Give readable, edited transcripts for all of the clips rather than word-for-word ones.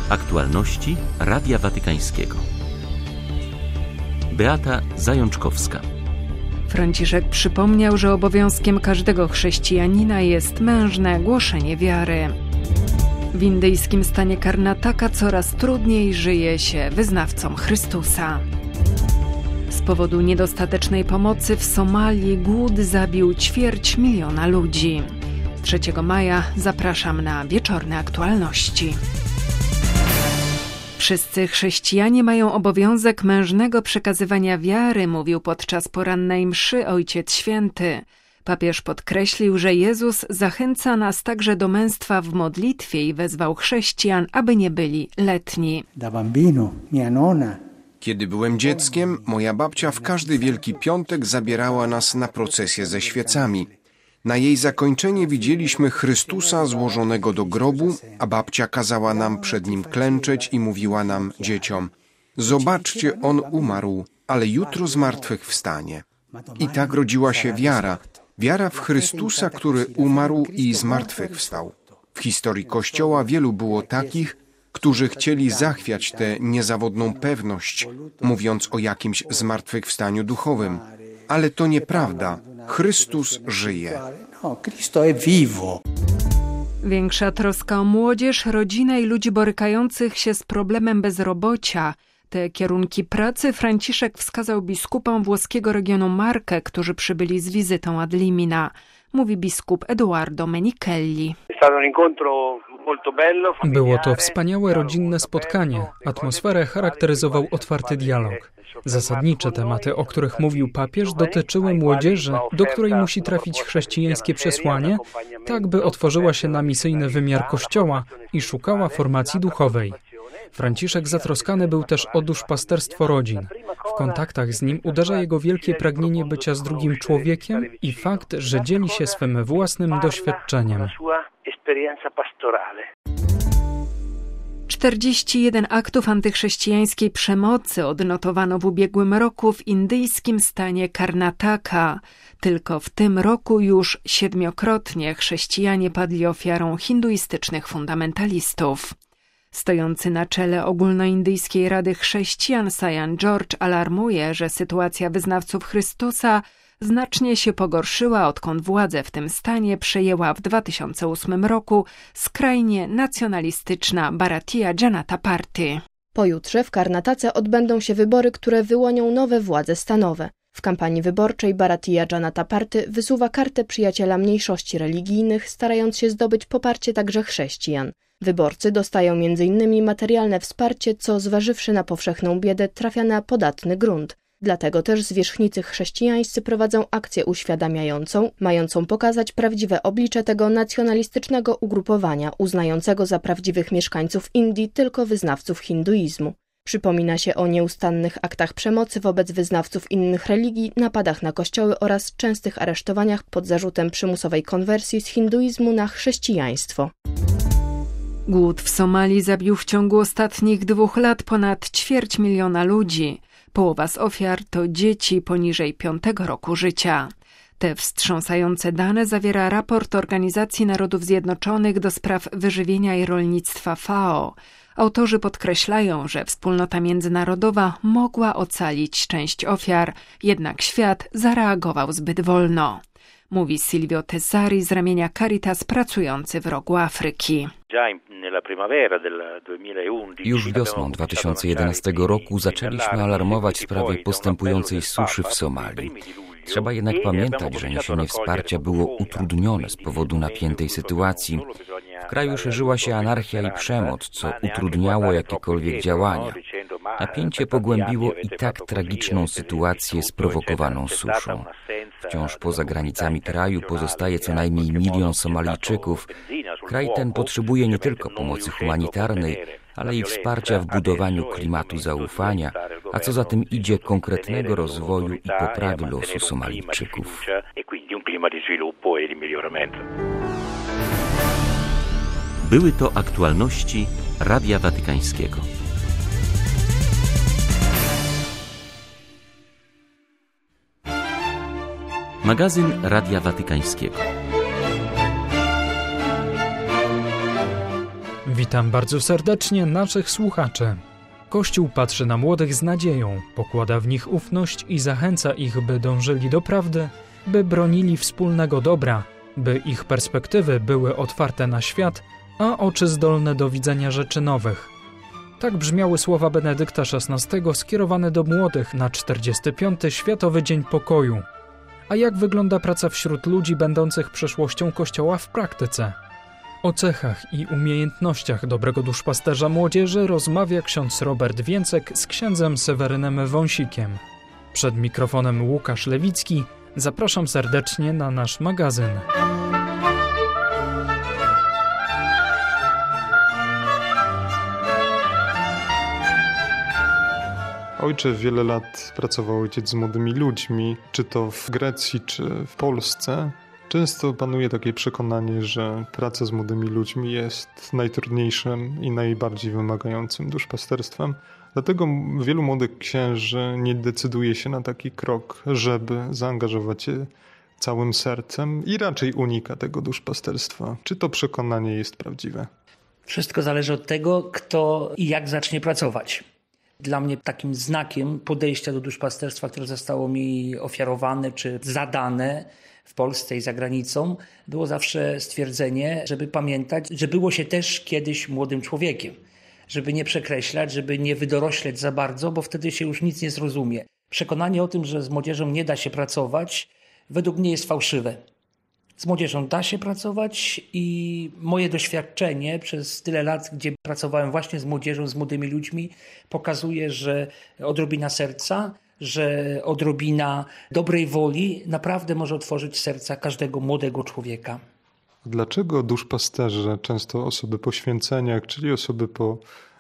Aktualności Radia Watykańskiego. Beata Zajączkowska. Franciszek przypomniał, że obowiązkiem każdego chrześcijanina jest mężne głoszenie wiary. W indyjskim stanie Karnataka coraz trudniej żyje się wyznawcom Chrystusa. Z powodu niedostatecznej pomocy w Somalii głód zabił 250 000 ludzi. 3 maja zapraszam na wieczorne aktualności. Wszyscy chrześcijanie mają obowiązek mężnego przekazywania wiary, mówił podczas porannej mszy Ojciec Święty. Papież podkreślił, że Jezus zachęca nas także do męstwa w modlitwie i wezwał chrześcijan, aby nie byli letni. Kiedy byłem dzieckiem, moja babcia w każdy Wielki Piątek zabierała nas na procesję ze świecami. Na jej zakończenie widzieliśmy Chrystusa złożonego do grobu, a babcia kazała nam przed nim klęczeć i mówiła nam, dzieciom: zobaczcie, on umarł, ale jutro zmartwychwstanie. I tak rodziła się wiara. Wiara w Chrystusa, który umarł i zmartwychwstał. W historii Kościoła wielu było takich, którzy chcieli zachwiać tę niezawodną pewność, mówiąc o jakimś zmartwychwstaniu duchowym. Ale to nieprawda. Chrystus żyje. Większa troska o młodzież, rodzinę i ludzi borykających się z problemem bezrobocia. Te kierunki pracy Franciszek wskazał biskupom włoskiego regionu Marche, którzy przybyli z wizytą ad limina. Mówi biskup Edoardo Menichelli. Było to wspaniałe rodzinne spotkanie. Atmosferę charakteryzował otwarty dialog. Zasadnicze tematy, o których mówił papież, dotyczyły młodzieży, do której musi trafić chrześcijańskie przesłanie, tak by otworzyła się na misyjny wymiar Kościoła i szukała formacji duchowej. Franciszek zatroskany był też o duszpasterstwo rodzin. W kontaktach z nim uderza jego wielkie pragnienie bycia z drugim człowiekiem i fakt, że dzieli się swym własnym doświadczeniem. 41 aktów antychrześcijańskiej przemocy odnotowano w ubiegłym roku w indyjskim stanie Karnataka. Tylko w tym roku już 7-krotnie chrześcijanie padli ofiarą hinduistycznych fundamentalistów. Stojący na czele ogólnoindyjskiej Rady Chrześcijan Sajan George alarmuje, że sytuacja wyznawców Chrystusa znacznie się pogorszyła, odkąd władzę w tym stanie przejęła w 2008 roku skrajnie nacjonalistyczna Bharatiya Janata Party. Pojutrze w Karnatace odbędą się wybory, które wyłonią nowe władze stanowe. W kampanii wyborczej Bharatiya Janata Party wysuwa kartę przyjaciela mniejszości religijnych, starając się zdobyć poparcie także chrześcijan. Wyborcy dostają m.in. materialne wsparcie, co zważywszy na powszechną biedę trafia na podatny grunt. Dlatego też zwierzchnicy chrześcijańscy prowadzą akcję uświadamiającą, mającą pokazać prawdziwe oblicze tego nacjonalistycznego ugrupowania, uznającego za prawdziwych mieszkańców Indii tylko wyznawców hinduizmu. Przypomina się o nieustannych aktach przemocy wobec wyznawców innych religii, napadach na kościoły oraz częstych aresztowaniach pod zarzutem przymusowej konwersji z hinduizmu na chrześcijaństwo. Głód w Somalii zabił w ciągu ostatnich 2 lat ponad 250 000 ludzi. Połowa z ofiar to dzieci poniżej 5 roku życia. Te wstrząsające dane zawiera raport Organizacji Narodów Zjednoczonych do spraw wyżywienia i rolnictwa FAO. Autorzy podkreślają, że wspólnota międzynarodowa mogła ocalić część ofiar, jednak świat zareagował zbyt wolno. Mówi Silvio Tessari z ramienia Caritas pracujący w rogu Afryki. Już wiosną 2011 roku zaczęliśmy alarmować w sprawie postępującej suszy w Somalii. Trzeba jednak pamiętać, że niesienie wsparcia było utrudnione z powodu napiętej sytuacji. W kraju szerzyła się anarchia i przemoc, co utrudniało jakiekolwiek działania. Napięcie pogłębiło i tak tragiczną sytuację sprowokowaną suszą. Wciąż poza granicami kraju pozostaje co najmniej 1 milion Somalijczyków. Kraj ten potrzebuje nie tylko pomocy humanitarnej, ale i wsparcia w budowaniu klimatu zaufania, a co za tym idzie konkretnego rozwoju i poprawy losu Somalijczyków. Były to aktualności Radia Watykańskiego. Magazyn Radia Watykańskiego. Witam bardzo serdecznie naszych słuchaczy. Kościół patrzy na młodych z nadzieją, pokłada w nich ufność i zachęca ich, by dążyli do prawdy, by bronili wspólnego dobra, by ich perspektywy były otwarte na świat, a oczy zdolne do widzenia rzeczy nowych. Tak brzmiały słowa Benedykta XVI skierowane do młodych na 45. Światowy Dzień Pokoju. A jak wygląda praca wśród ludzi będących przeszłością Kościoła w praktyce? O cechach i umiejętnościach dobrego duszpasterza młodzieży rozmawia ksiądz Robert Więcek z księdzem Sewerynem Wąsikiem. Przed mikrofonem Łukasz Lewicki. Zapraszam serdecznie na nasz magazyn. Ojcze, wiele lat pracował ojciec z młodymi ludźmi, czy to w Grecji, czy w Polsce. Często panuje takie przekonanie, że praca z młodymi ludźmi jest najtrudniejszym i najbardziej wymagającym duszpasterstwem. Dlatego wielu młodych księży nie decyduje się na taki krok, żeby zaangażować się całym sercem i raczej unika tego duszpasterstwa. Czy to przekonanie jest prawdziwe? Wszystko zależy od tego, kto i jak zacznie pracować. Dla mnie takim znakiem podejścia do duszpasterstwa, które zostało mi ofiarowane czy zadane w Polsce i za granicą, było zawsze stwierdzenie, żeby pamiętać, że było się też kiedyś młodym człowiekiem. Żeby nie przekreślać, żeby nie wydorośleć za bardzo, bo wtedy się już nic nie zrozumie. Przekonanie o tym, że z młodzieżą nie da się pracować, według mnie jest fałszywe. Z młodzieżą da się pracować i moje doświadczenie przez tyle lat, gdzie pracowałem właśnie z młodzieżą, z młodymi ludźmi, pokazuje, że odrobina serca, że odrobina dobrej woli naprawdę może otworzyć serca każdego młodego człowieka. Dlaczego duszpasterze, często osoby po święceniach, czyli osoby po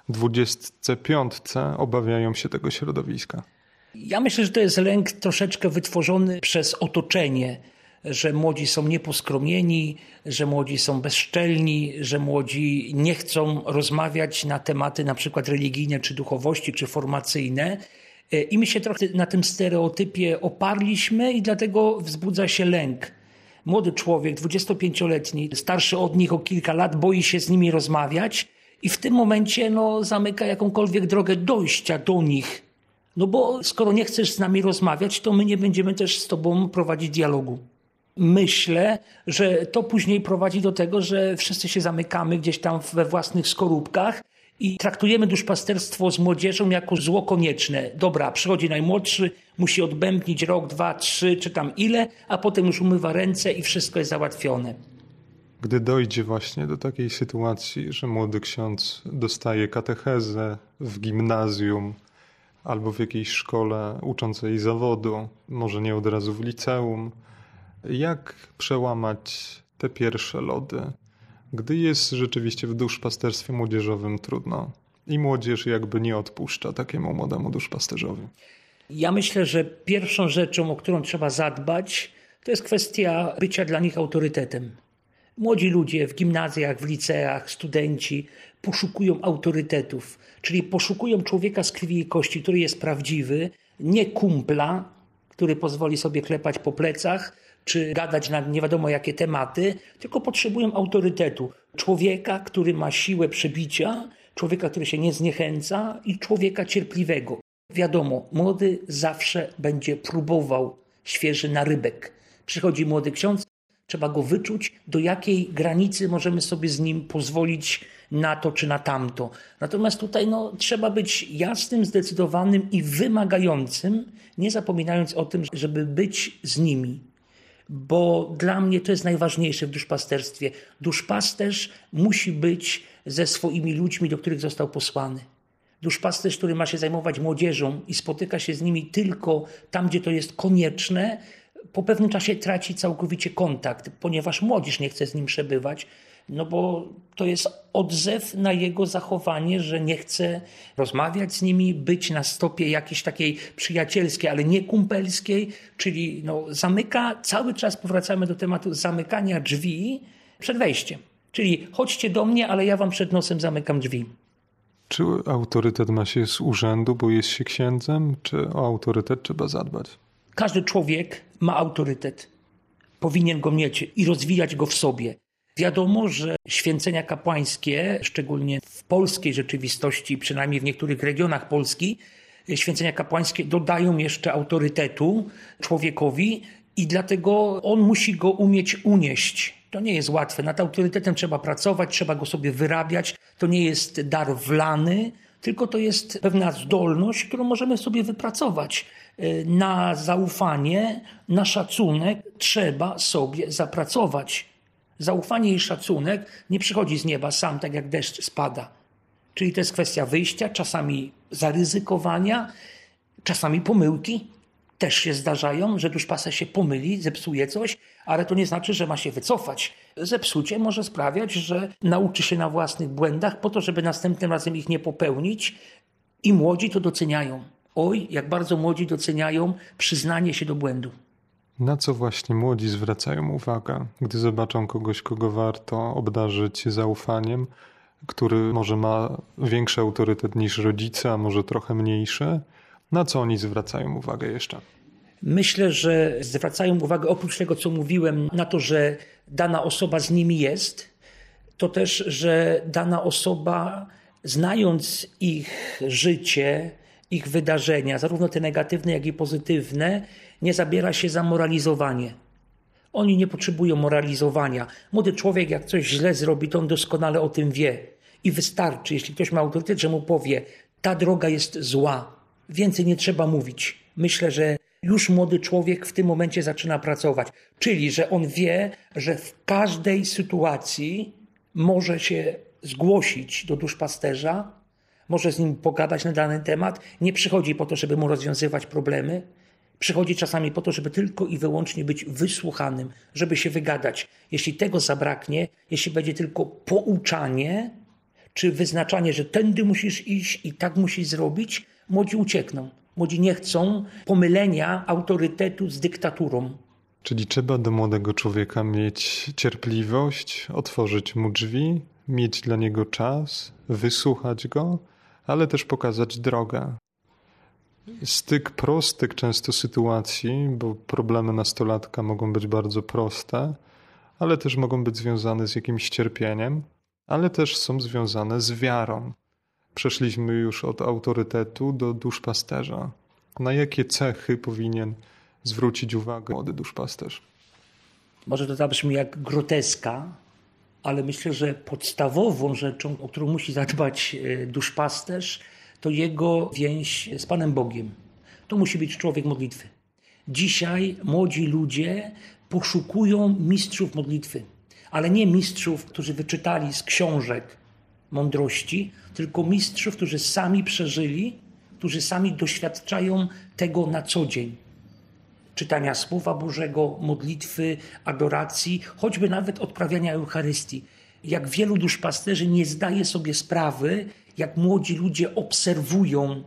25, obawiają się tego środowiska? Ja myślę, że to jest lęk troszeczkę wytworzony przez otoczenie, że młodzi są nieposkromieni, że młodzi są bezczelni, że młodzi nie chcą rozmawiać na tematy na przykład religijne, czy duchowości, czy formacyjne. I my się trochę na tym stereotypie oparliśmy i dlatego wzbudza się lęk. Młody człowiek, 25-letni, starszy od nich o kilka lat, boi się z nimi rozmawiać i w tym momencie zamyka jakąkolwiek drogę dojścia do nich. Bo skoro nie chcesz z nami rozmawiać, to my nie będziemy też z tobą prowadzić dialogu. Myślę, że to później prowadzi do tego, że wszyscy się zamykamy gdzieś tam we własnych skorupkach i traktujemy duszpasterstwo z młodzieżą jako zło konieczne. Dobra, przychodzi najmłodszy, musi odbębnić rok, 2, 3 czy tam ile, a potem już umywa ręce i wszystko jest załatwione. Gdy dojdzie właśnie do takiej sytuacji, że młody ksiądz dostaje katechezę w gimnazjum albo w jakiejś szkole uczącej zawodu, może nie od razu w liceum, jak przełamać te pierwsze lody, gdy jest rzeczywiście w duszpasterstwie młodzieżowym trudno i młodzież jakby nie odpuszcza takiemu młodemu duszpasterzowi? Ja myślę, że pierwszą rzeczą, o którą trzeba zadbać, to jest kwestia bycia dla nich autorytetem. Młodzi ludzie w gimnazjach, w liceach, studenci poszukują autorytetów, czyli poszukują człowieka z krwi i kości, który jest prawdziwy, nie kumpla, który pozwoli sobie klepać po plecach, czy gadać na nie wiadomo jakie tematy, tylko potrzebują autorytetu. Człowieka, który ma siłę przebicia, człowieka, który się nie zniechęca i człowieka cierpliwego. Wiadomo, młody zawsze będzie próbował świeży narybek. Przychodzi młody ksiądz, trzeba go wyczuć, do jakiej granicy możemy sobie z nim pozwolić na to czy na tamto. Natomiast tutaj trzeba być jasnym, zdecydowanym i wymagającym, nie zapominając o tym, żeby być z nimi. Bo dla mnie to jest najważniejsze w duszpasterstwie. Duszpasterz musi być ze swoimi ludźmi, do których został posłany. Duszpasterz, który ma się zajmować młodzieżą i spotyka się z nimi tylko tam, gdzie to jest konieczne, po pewnym czasie traci całkowicie kontakt, ponieważ młodzież nie chce z nim przebywać, bo to jest odzew na jego zachowanie, że nie chce rozmawiać z nimi, być na stopie jakiejś takiej przyjacielskiej, ale nie kumpelskiej, czyli zamyka, cały czas powracamy do tematu zamykania drzwi przed wejściem. Czyli chodźcie do mnie, ale ja wam przed nosem zamykam drzwi. Czy autorytet ma się z urzędu, bo jest się księdzem, czy o autorytet trzeba zadbać? Każdy człowiek ma autorytet. Powinien go mieć i rozwijać go w sobie. Wiadomo, że święcenia kapłańskie, szczególnie w polskiej rzeczywistości, przynajmniej w niektórych regionach Polski, święcenia kapłańskie dodają jeszcze autorytetu człowiekowi i dlatego on musi go umieć unieść. To nie jest łatwe. Nad autorytetem trzeba pracować, trzeba go sobie wyrabiać. To nie jest dar wlany, tylko to jest pewna zdolność, którą możemy sobie wypracować. Na zaufanie, na szacunek trzeba sobie zapracować. Zaufanie i szacunek nie przychodzi z nieba sam, tak jak deszcz spada. Czyli to jest kwestia wyjścia, czasami zaryzykowania, czasami pomyłki. Też się zdarzają, że duszpasterz się pomyli, zepsuje coś, ale to nie znaczy, że ma się wycofać. Zepsucie może sprawiać, że nauczy się na własnych błędach po to, żeby następnym razem ich nie popełnić i młodzi to doceniają. Oj, jak bardzo młodzi doceniają przyznanie się do błędu. Na co właśnie młodzi zwracają uwagę, gdy zobaczą kogoś, kogo warto obdarzyć zaufaniem, który może ma większy autorytet niż rodzice, a może trochę mniejszy? Na co oni zwracają uwagę jeszcze? Myślę, że zwracają uwagę oprócz tego, co mówiłem, na to, że dana osoba z nimi jest, to też, że dana osoba, znając ich życie, ich wydarzenia, zarówno te negatywne, jak i pozytywne, nie zabiera się za moralizowanie. Oni nie potrzebują moralizowania. Młody człowiek, jak coś źle zrobi, to on doskonale o tym wie. I wystarczy, jeśli ktoś ma autorytet, że mu powie, ta droga jest zła. Więcej nie trzeba mówić. Myślę, że już młody człowiek w tym momencie zaczyna pracować. Czyli, że on wie, że w każdej sytuacji może się zgłosić do duszpasterza, może z nim pogadać na dany temat. Nie przychodzi po to, żeby mu rozwiązywać problemy. Przychodzi czasami po to, żeby tylko i wyłącznie być wysłuchanym, żeby się wygadać. Jeśli tego zabraknie, jeśli będzie tylko pouczanie, czy wyznaczanie, że tędy musisz iść i tak musisz zrobić, młodzi uciekną. Młodzi nie chcą pomylenia autorytetu z dyktaturą. Czyli trzeba do młodego człowieka mieć cierpliwość, otworzyć mu drzwi, mieć dla niego czas, wysłuchać go, ale też pokazać drogę. Styk prostych często sytuacji, bo problemy nastolatka mogą być bardzo proste, ale też mogą być związane z jakimś cierpieniem, ale też są związane z wiarą. Przeszliśmy już od autorytetu do duszpasterza. Na jakie cechy powinien zwrócić uwagę młody duszpasterz? Może to zabrzmi jak groteska, ale myślę, że podstawową rzeczą, o którą musi zadbać duszpasterz, to jego więź z Panem Bogiem. To musi być człowiek modlitwy. Dzisiaj młodzi ludzie poszukują mistrzów modlitwy, ale nie mistrzów, którzy wyczytali z książek mądrości, tylko mistrzów, którzy sami przeżyli, którzy sami doświadczają tego na co dzień. Czytania Słowa Bożego, modlitwy, adoracji, choćby nawet odprawiania Eucharystii. Jak wielu duszpasterzy nie zdaje sobie sprawy, jak młodzi ludzie obserwują,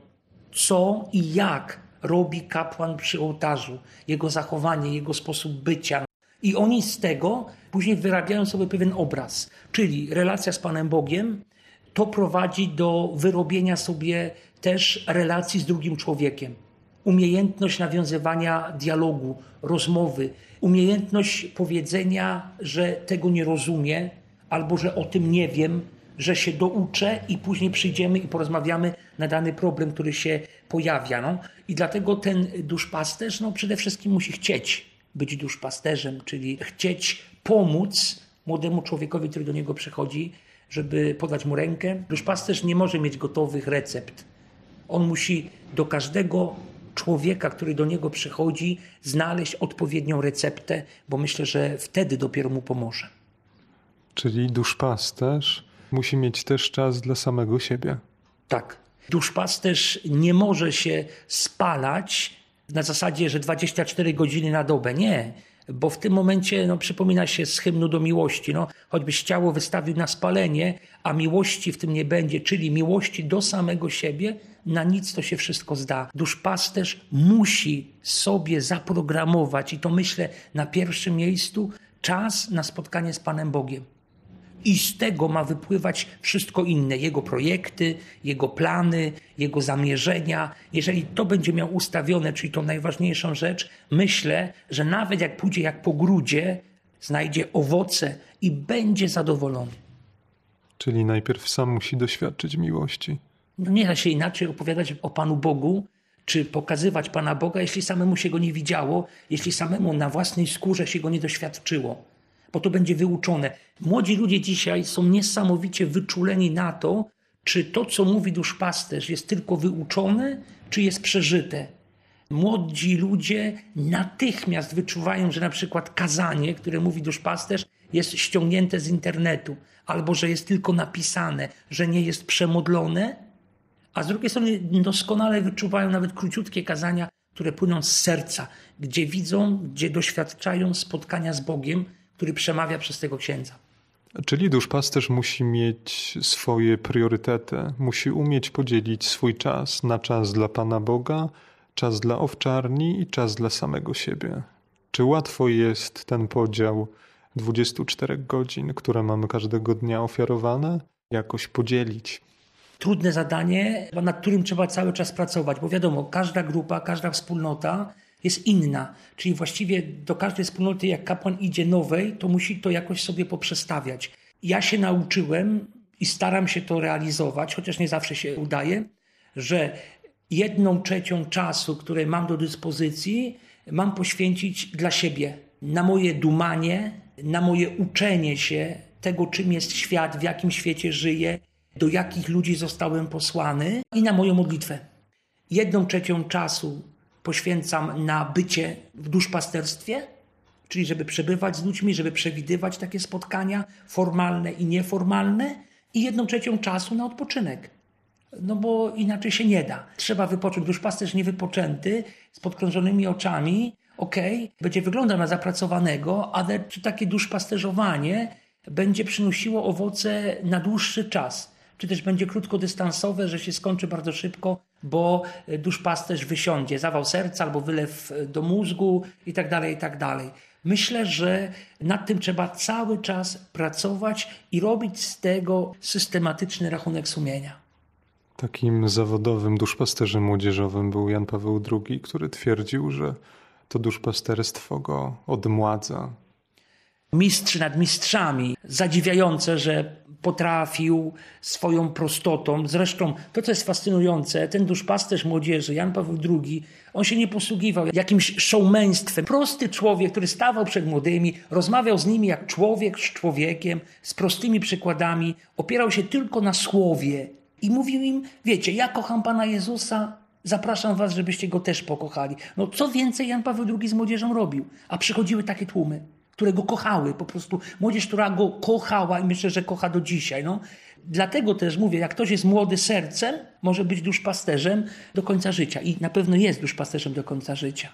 co i jak robi kapłan przy ołtarzu, jego zachowanie, jego sposób bycia. I oni z tego później wyrabiają sobie pewien obraz, czyli relacja z Panem Bogiem, to prowadzi do wyrobienia sobie też relacji z drugim człowiekiem. Umiejętność nawiązywania dialogu, rozmowy, umiejętność powiedzenia, że tego nie rozumie, albo że o tym nie wiem, że się douczę i później przyjdziemy i porozmawiamy na dany problem, który się pojawia. I dlatego ten duszpasterz przede wszystkim musi chcieć być duszpasterzem, czyli chcieć pomóc młodemu człowiekowi, który do niego przychodzi, żeby podać mu rękę. Duszpasterz nie może mieć gotowych recept. On musi do każdego człowieka, który do niego przychodzi, znaleźć odpowiednią receptę, bo myślę, że wtedy dopiero mu pomoże. Czyli duszpasterz musi mieć też czas dla samego siebie. Tak. Duszpasterz nie może się spalać na zasadzie, że 24 godziny na dobę. Nie. Bo w tym momencie przypomina się z hymnu do miłości. Choćbyś ciało wystawił na spalenie, a miłości w tym nie będzie, czyli miłości do samego siebie, na nic to się wszystko zda. Duszpasterz musi sobie zaprogramować, i to myślę na pierwszym miejscu, czas na spotkanie z Panem Bogiem. I z tego ma wypływać wszystko inne. Jego projekty, jego plany, jego zamierzenia. Jeżeli to będzie miał ustawione, czyli tą najważniejszą rzecz, myślę, że nawet jak pójdzie jak po grudzie, znajdzie owoce i będzie zadowolony. Czyli najpierw sam musi doświadczyć miłości. No nie da się inaczej opowiadać o Panu Bogu, czy pokazywać Pana Boga, jeśli samemu się Go nie widziało, jeśli samemu na własnej skórze się Go nie doświadczyło. Bo to będzie wyuczone. Młodzi ludzie dzisiaj są niesamowicie wyczuleni na to, czy to, co mówi duszpasterz, jest tylko wyuczone, czy jest przeżyte. Młodzi ludzie natychmiast wyczuwają, że na przykład kazanie, które mówi duszpasterz, jest ściągnięte z internetu, albo że jest tylko napisane, że nie jest przemodlone, a z drugiej strony doskonale wyczuwają nawet króciutkie kazania, które płyną z serca, gdzie widzą, gdzie doświadczają spotkania z Bogiem, który przemawia przez tego księdza. Czyli duszpasterz musi mieć swoje priorytety, musi umieć podzielić swój czas na czas dla Pana Boga, czas dla owczarni i czas dla samego siebie. Czy łatwo jest ten podział 24 godzin, które mamy każdego dnia ofiarowane, jakoś podzielić? Trudne zadanie, nad którym trzeba cały czas pracować, bo wiadomo, każda grupa, każda wspólnota jest inna. Czyli właściwie do każdej wspólnoty, jak kapłan idzie nowej, to musi to jakoś sobie poprzestawiać. Ja się nauczyłem i staram się to realizować, chociaż nie zawsze się udaje, że 1/3 czasu, które mam do dyspozycji, mam poświęcić dla siebie. Na moje dumanie, na moje uczenie się tego, czym jest świat, w jakim świecie żyję, do jakich ludzi zostałem posłany i na moją modlitwę. 1/3 czasu poświęcam na bycie w duszpasterstwie, czyli żeby przebywać z ludźmi, żeby przewidywać takie spotkania formalne i nieformalne, i 1/3 czasu na odpoczynek. No bo inaczej się nie da. Trzeba wypocząć. Duszpasterz niewypoczęty, z podkrążonymi oczami, będzie wyglądał na zapracowanego, ale czy takie duszpasterzowanie będzie przynosiło owoce na dłuższy czas? Czy też będzie krótkodystansowe, że się skończy bardzo szybko, bo duszpasterz wysiądzie, zawał serca albo wylew do mózgu itd., itd. Myślę, że nad tym trzeba cały czas pracować i robić z tego systematyczny rachunek sumienia. Takim zawodowym duszpasterzem młodzieżowym był Jan Paweł II, który twierdził, że to duszpasterstwo go odmładza. Mistrz nad mistrzami. Zadziwiające, że potrafił swoją prostotą. Zresztą to, co jest fascynujące, ten duszpasterz młodzieży, Jan Paweł II, on się nie posługiwał jakimś showmeństwem. Prosty człowiek, który stawał przed młodymi, rozmawiał z nimi jak człowiek z człowiekiem, z prostymi przykładami, opierał się tylko na słowie i mówił im, wiecie, ja kocham Pana Jezusa, zapraszam was, żebyście Go też pokochali. No co więcej Jan Paweł II z młodzieżą robił? A przychodziły takie tłumy, które Go kochały, po prostu młodzież, która Go kochała i myślę, że kocha do dzisiaj. No. Dlatego też mówię, jak ktoś jest młody sercem, może być duszpasterzem do końca życia i na pewno jest duszpasterzem do końca życia.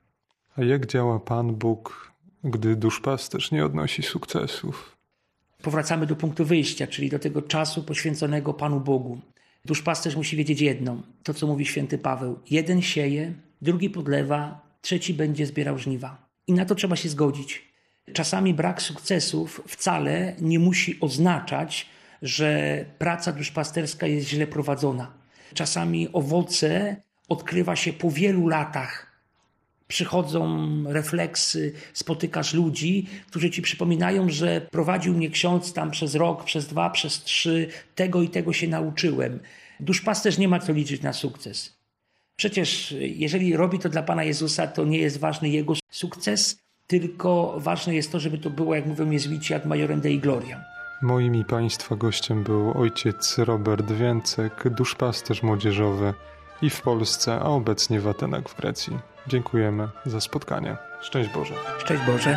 A jak działa Pan Bóg, gdy duszpasterz nie odnosi sukcesów? Powracamy do punktu wyjścia, czyli do tego czasu poświęconego Panu Bogu. Duszpasterz musi wiedzieć jedno, to co mówi święty Paweł. Jeden sieje, drugi podlewa, trzeci będzie zbierał żniwa. I na to trzeba się zgodzić. Czasami brak sukcesów wcale nie musi oznaczać, że praca duszpasterska jest źle prowadzona. Czasami owoce odkrywa się po wielu latach. Przychodzą refleksy, spotykasz ludzi, którzy ci przypominają, że prowadził mnie ksiądz tam przez rok, przez 2, przez 3, tego i tego się nauczyłem. Duszpasterz nie ma co liczyć na sukces. Przecież jeżeli robi to dla Pana Jezusa, to nie jest ważny jego sukces, tylko ważne jest to, żeby to było, jak mówią jezuici, ad majorem Dei gloria. Moim i Państwa gościem był ojciec Robert Więcek, duszpasterz młodzieżowy i w Polsce, a obecnie w Atenach w Grecji. Dziękujemy za spotkanie. Szczęść Boże. Szczęść Boże.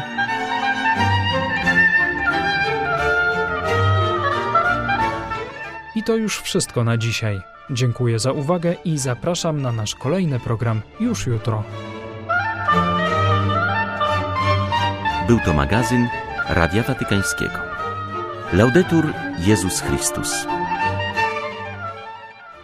I to już wszystko na dzisiaj. Dziękuję za uwagę i zapraszam na nasz kolejny program już jutro. Był to magazyn Radia Watykańskiego. Laudetur Jezus Chrystus.